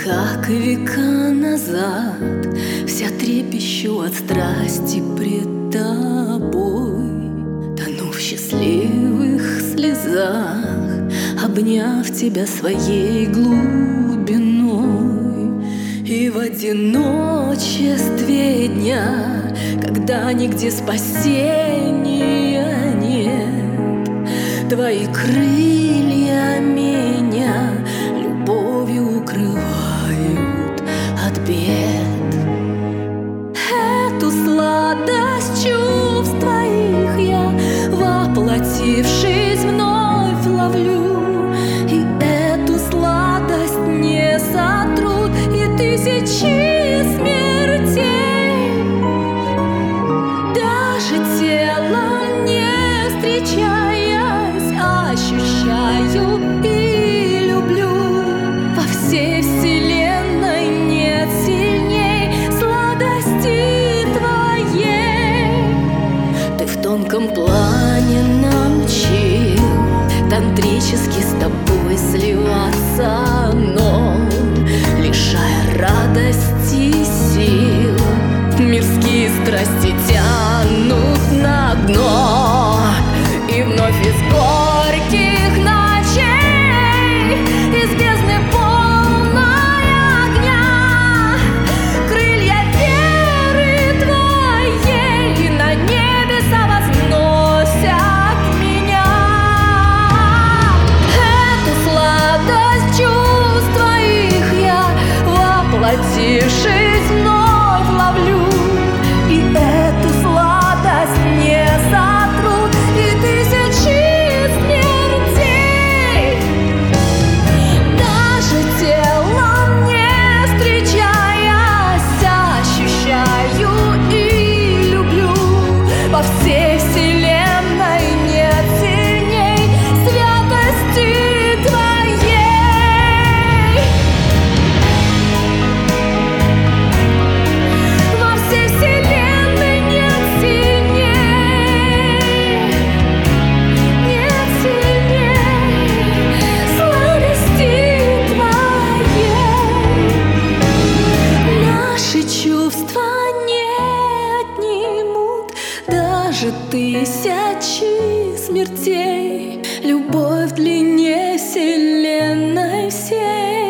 Как века назад вся трепещу от страсти пред тобой, тону в счастливых слезах, обняв тебя своей глубиной. И в одиночестве дня, когда нигде спасения нет, твои крылья меня любовью укрывают от бед. Эту сладость чувств твоих я, воплотившись, вновь ловлю, и эту сладость не сотрут и тысячи смертей. Даже телом не встречаясь, ощущаю и люблю. Во всей вселенной нет сильней сладости твоей. Ты в тонком плане научил тантрически с тобой сливаться, но лишая радости сил, мирские страсти тянут на дно. И вновь из горьких ночей, из бездны полной огня, крылья веры твоей на небеса возносят меня. Эту сладость чувств твоих я, воплотившись, вновь ловлю, и эту сладость не сотрут и тысячи смертей. Даже телом не встречаясь, ощущаю и люблю. Во всей вселенной нет сильней святости твоей. Во всей вселенной нет сильней сладости твоей. Наши чувства не отнимут даже тысячи смертей. Любовь длиннее вселенной всей.